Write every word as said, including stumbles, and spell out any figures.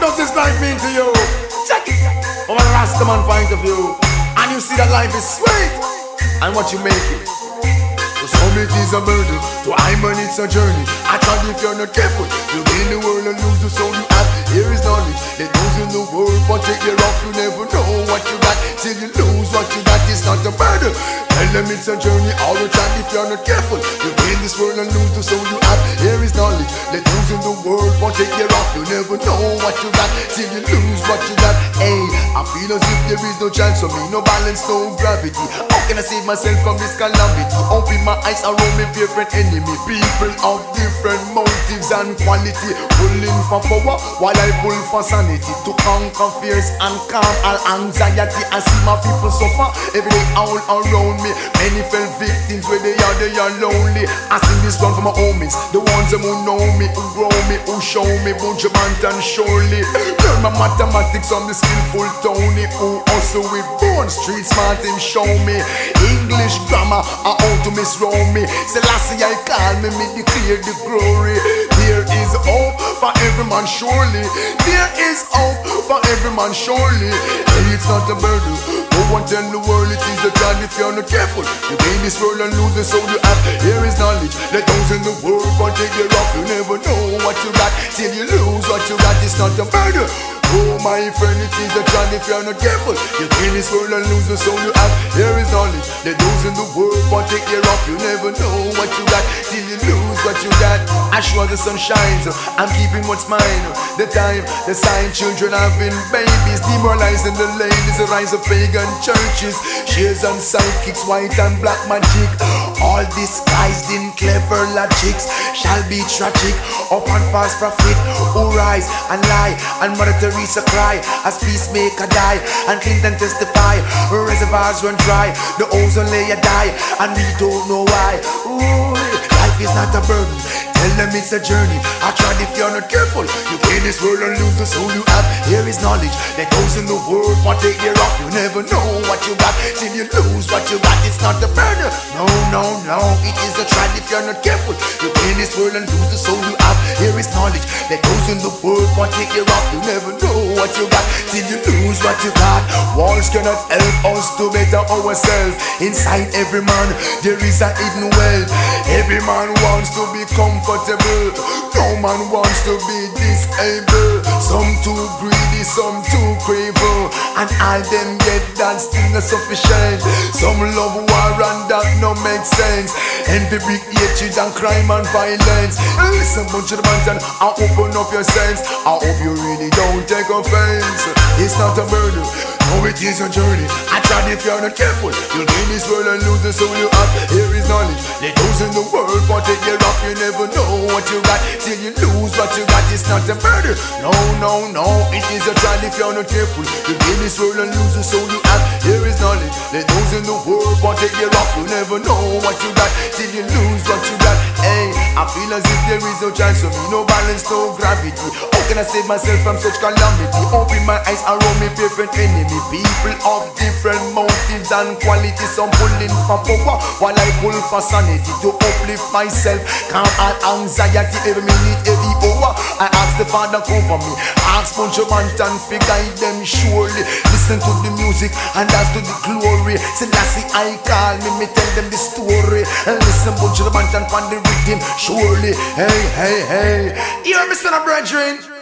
does this life mean to you? Check it from a Rastaman point of view, and you see that life is sweet, and what you make it. To some it is a burden, to I man it's a journey. I try if you're not careful, you gain the world and lose the soul you have. Here is knowledge, let those in the world but take your off. You never know what you got till you lose what you got. It's not a burden. Tell them it's a journey, all the time if you're not careful. You gain this world and lose the soul you have. Here is knowledge, let those in the world but take your off. You never know what you got till you lose what you got. Hey, I feel as if there is no chance for me, no balance, no gravity. How can I save myself from this calamity? Open my eyes around me, different enemy. People of different motives and quality, pulling for power while I pull for sanity. To conquer fears and calm all anxiety. I see my people suffer every day all around me. Many fell victims where they are, they are lonely. I sing this one for my homies, the ones who know me, who grow me, who show me, Bunjabant and surely. Learn my mathematics on the skillful Tony, who also with born street smart him show me. English grammar, I how to misroll me. Selassie I call me, me declare the glory. There is hope for every man surely. There is hope for every man surely. Hey, it's not a burden. Go and tell the world it is a child if you're not careful. You gain this world and lose the soul you have. Here is knowledge, let those in the world but take your off. You never know what you got till you lose what you got. It's not a burden. Oh my friend, it is a child if you're not careful. You gain this world and lose the soul you have. Here is knowledge, let those in the world but take your off. You never know what you got till you lose what you got. As sure the sun shines, I'm keeping what's mine. The time, the sign, children having babies, demoralizing the ladies, the rise of pagan churches, shares and psychics, white and black magic, all disguised in clever logics, shall be tragic. Upon false prophet who rise and lie, and Mother Teresa cry as peacemaker die, and Clinton testify. Reservoirs run dry, the ozone layer die, and we don't know why. Ooh, life is not a burden. Tell them it's a journey. I tried if you're not careful. You gain this world and lose the soul you have. Here is knowledge that goes in the world but take your off. You never know what you got till you lose what you got. It's not a burden. No, no, no. It is a trial if you're not careful. You gain this world and lose the soul you have. Here is knowledge that goes in the world but take your off. You never know what you got till you lose what you got. Walls cannot help us to better ourselves. Inside every man there is a hidden wealth. Every man wants to be comfortable. No man wants to be disabled. Some too greedy, some too craven, and all them get that still not sufficient. Some love war and that no make sense. Envy, big hatred and crime and violence. Listen, bunch of the bands and I open up your sense. I hope you really don't take offense. It's not a burden. No, it is a journey. I tried if you're not careful. You'll gain this world and lose the soul you have. Here is knowledge. Let those in the world but take your off. You never know what you got till you lose what you got. It's not a murder. No, no, no. It is a trial if you're not careful. You'll gain this world and lose the soul you have. Here is knowledge. Let those in the world but take your off. You never know what you got till you lose what you got. Hey, I feel as if there is no chance for me, no balance, no gravity. How can I save myself from such calamity? Open my eyes around me, different enemy. People of different motives and qualities. Some pulling for power while I pull for sanity. To uplift myself, calm all anxiety. Every minute, every hour I ask the Father cover me. Ask Bunjabant and fi guide them surely. Listen to the music and dance to the glory. Selassie I call me, me tell them the story. And listen Bunjabant and find the rhythm surely. Hey, hey, hey. Hear me son of brethren.